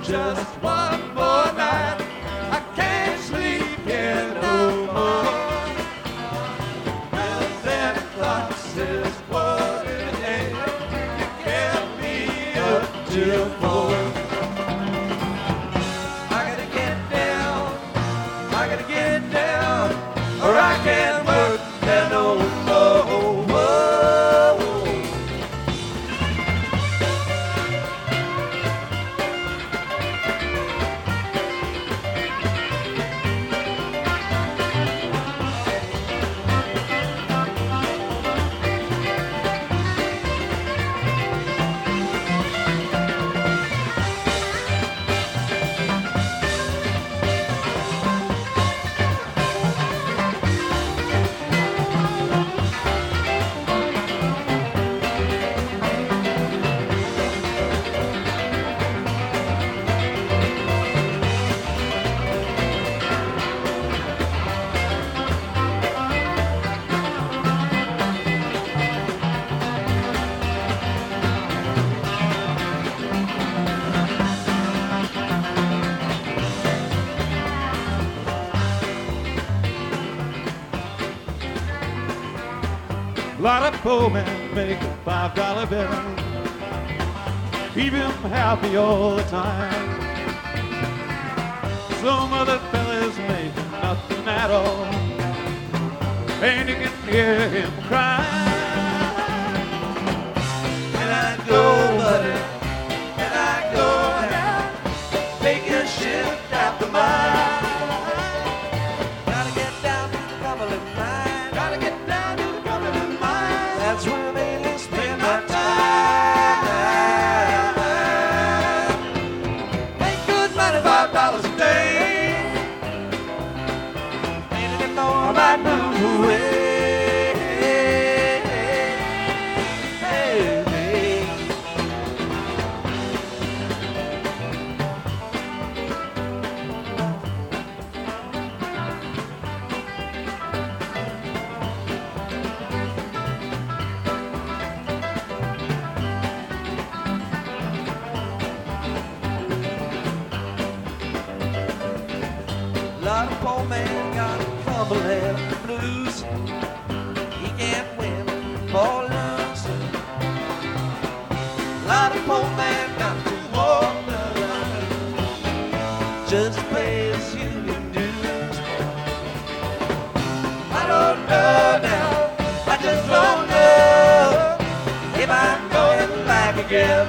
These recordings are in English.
just one more night. I can't sleep here no more. Well, then clock says what in the name? You kept me up till 4. I gotta get down, I gotta get down, or I can't work there no more. A lot of poor men make a $5 bill, keep him happy all the time. Some other fellas make nothing at all, and you can hear him cry. Can I go, buddy? Can I go now? Make a shift after mine. Gotta get down to the Cumberland line. Gotta get down to the Cumberland line. That's where they spend my time. Make good money, $5 a day. Ain't it more I might move away. A lot of poor man got Cumberland blues. He can't win or lose. A lot of poor man got to walk the line just to pay his union dues. I don't know now, I just don't know if I'm going back again.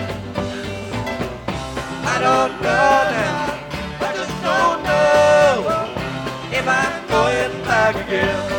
I don't know now, I just don't know if I'm going back again.